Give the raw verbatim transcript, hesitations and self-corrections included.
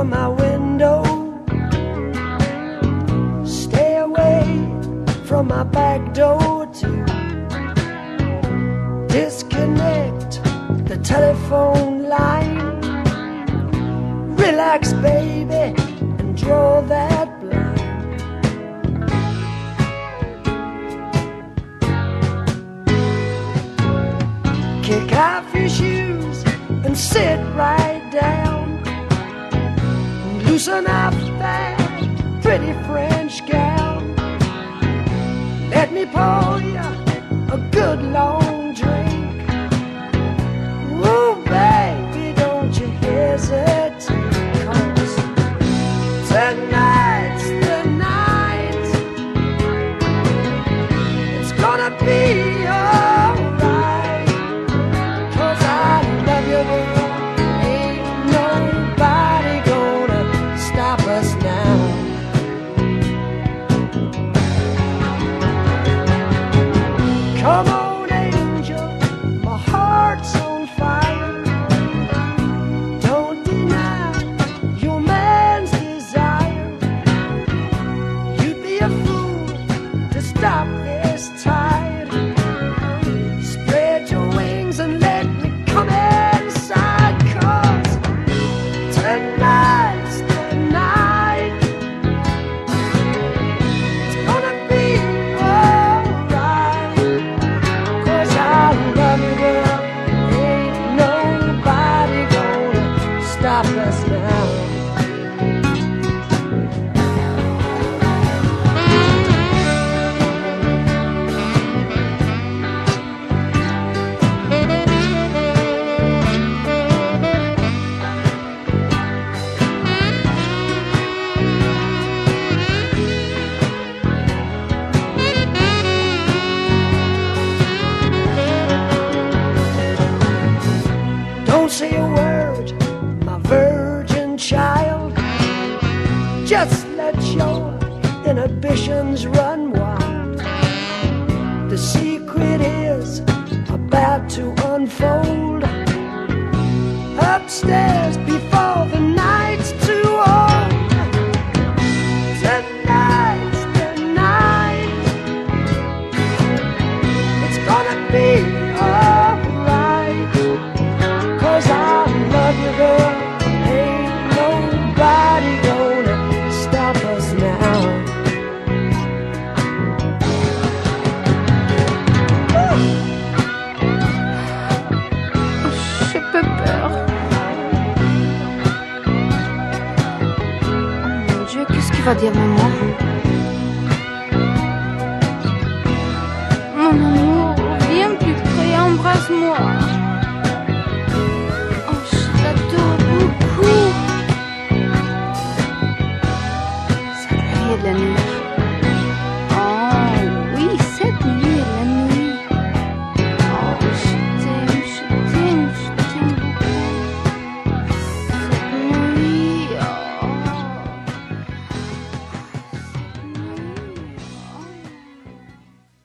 from my window. Stay away from my back door too. Disconnect the telephone line. Relax, baby, and draw that blind. Kick off your shoes and sit right down. Loosen up that pretty French gown. Let me pour you a good long drink. Ooh, baby, don't you hesitate, 'cause tonight's the night. It's gonna be alright, 'cause I love you, girl. Ain't nobody gonna stop us now. Come on, angel, my heart's on fire. Don't deny your man's desire. You'd be a fool to stop this tide. Spread your wings and let me come inside, 'cause tonight's the night. It's gonna be alright, 'cause I love you, girl. Ain't nobody gonna stop us now. Don't say a word, my virgin child. Just let your inhibitions run wild. The secret is about to unfold. Upstairs before the night's too old. Tonight's the night. It's gonna be alright, 'cause I love you, girl. Ain't nobody gonna stop us now. J'ai peu peur. Oh mon Dieu, qu'est-ce qu'il va dire maman? Mon amour, viens plus près, embrasse-moi.